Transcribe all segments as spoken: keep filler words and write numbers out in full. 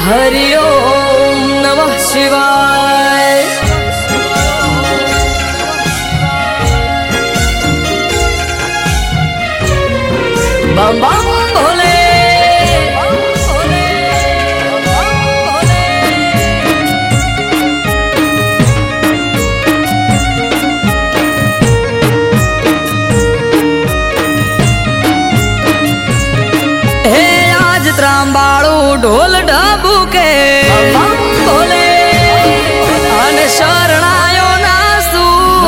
हरि ओम नमः शिवाय। बम बम भोले। त्रांबाड़ू ढोल ढबुके बोले अन शरणायो नासू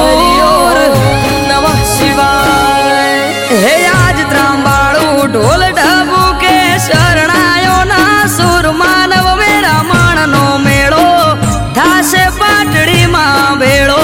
नमः शिवाय। हे आज त्रांबाड़ू ढोल ढबुके शरणायो नासुर मानव मेरा माण नो मेड़ो थासे पाटड़ी मां भेड़ो।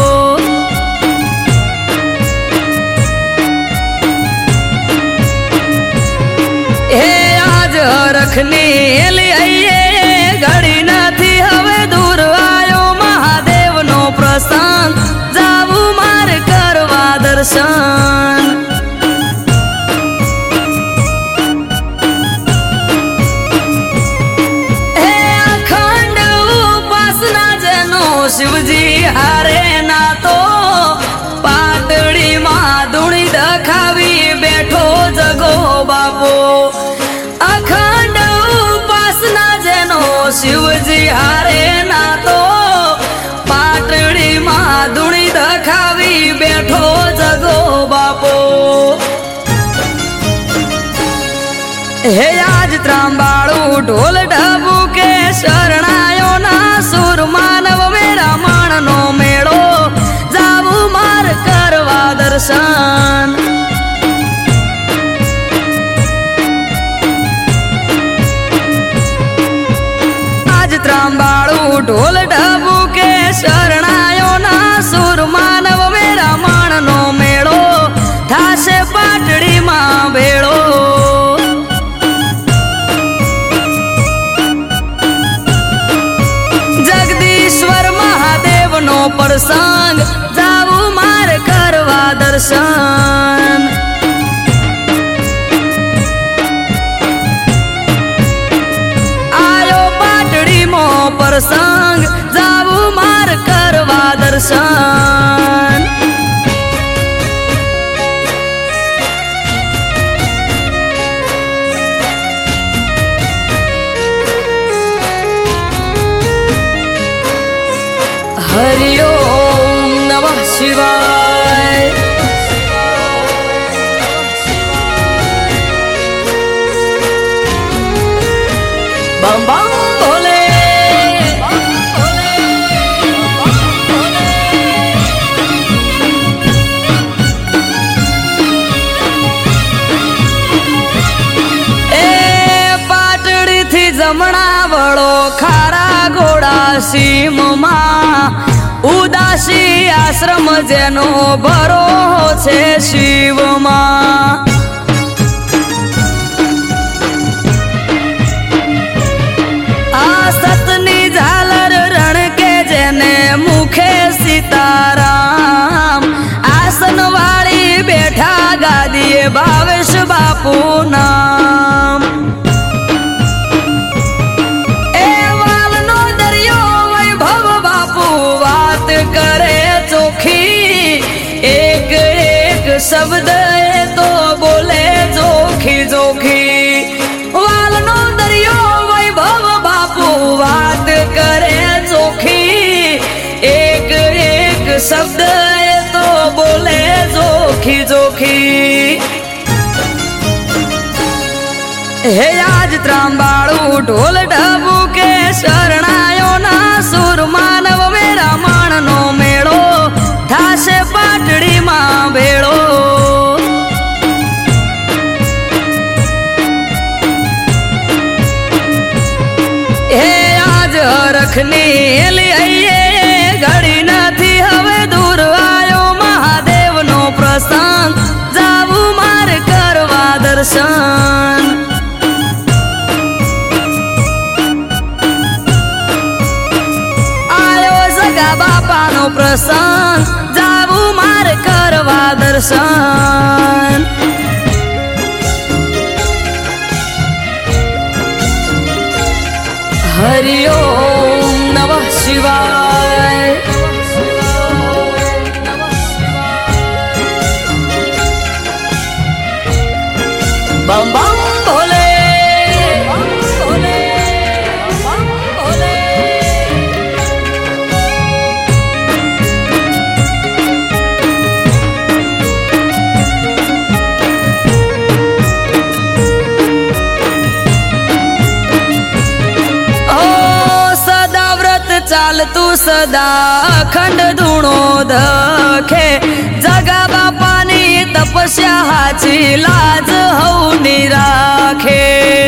रखनी आइए घड़ी नथी हवे दूर आयो महादेव नो प्रसंग जावू मार करवा दर्शन। हे अखंड उपासना जनो शिवजी हारे ना तो पातड़ी मां धूणी दखावी बैठो जगो बापो। अखंड उपासना जनो शिवजी हारे ना तो पाटड़ी मां धूणी दखावी बैठो जगो बापो। हे आज त्रांबाड़ू ढोल ढबुके शरणायो ना सुर मानव मेरा माण नो मेड़ो जावू मार करवा दर्शन। त्रांबाड़ू ढोल ढबुके शरणायो ना सुर मानव मेरा माण नो मेड़ो थासे पाटड़ी मां भेड़ो। जगदीश्वर महादेव नो प्रसंग जावू मार करवा दर्शन। प्रसंग जावू मार करवा दर्शन। हरि ओम नमः शिवाय। बम बम भोले। जमणा वड़ो खारा घोड़ा सीम मां उदासी आश्रम जेनो भरो छे शिव मां। आ सतनी झालर रण के जेने मुखे सीताराम आसन वाली बैठा गादीए भावेश बापू नाम। करे चोखी एक एक शब्द तो बोले जोखी जोखी। वालनो दरियो वैभव बापू बात करे चोखी एक एक शब्द तो बोले जोखी जोखी। हे आज त्रांबाड़ू ढोल ढबुके शरणायो ना सुर मानव मेरा माण नो मेड़ो थासे पाटड़ी मां भेड़ो। हे आज रखनी आइए घड़ी नथी हवे दूर आयो महादेव नो प्रसंग जावू मार करवा दर्शन। बापा नो प्रसंग जावू मार करवा दर्शन। बम भोले बम भोले बम भोले। चाल तू सदा अखंड धुणो दखे जगा बापानी तपस्या हाची लाज होऊनी राखे।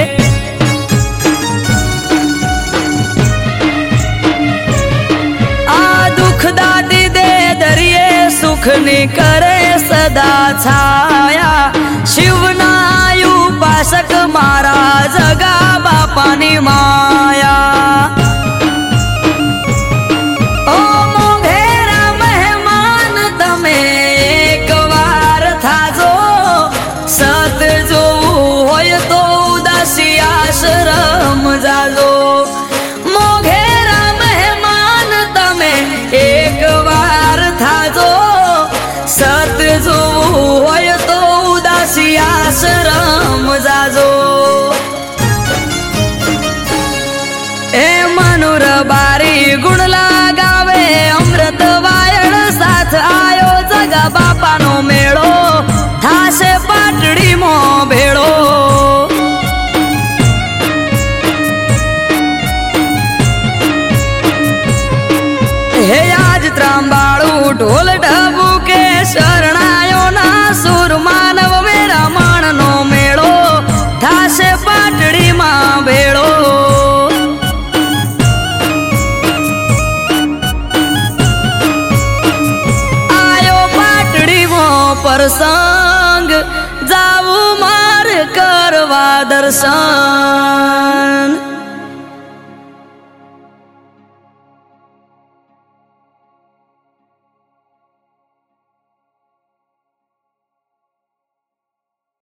आ दुख दाटी दे दरिये सुख नी करे सदा छाया शिवना उपासक मारा जगा बापानी माया। आश्रम जालो मोघेरा मेहमान तमे एक बार थाजो सत जो होय तो उदासी आश्रम जाजो। ए मनुर बारी गुण लगावे अमृत वायण साथ आयो जगा बापा नो मेळो थासे पाटड़ी मो भेड़ो। हे आज त्रांबाळू ढोल ढबू के शरणायो ना सुर मानव मेरा माण नो मेळो थासे पाटड़ी मां भेड़ो। आयो पाटड़ी मो प्रसंग जाऊ मार करवा दर्शन।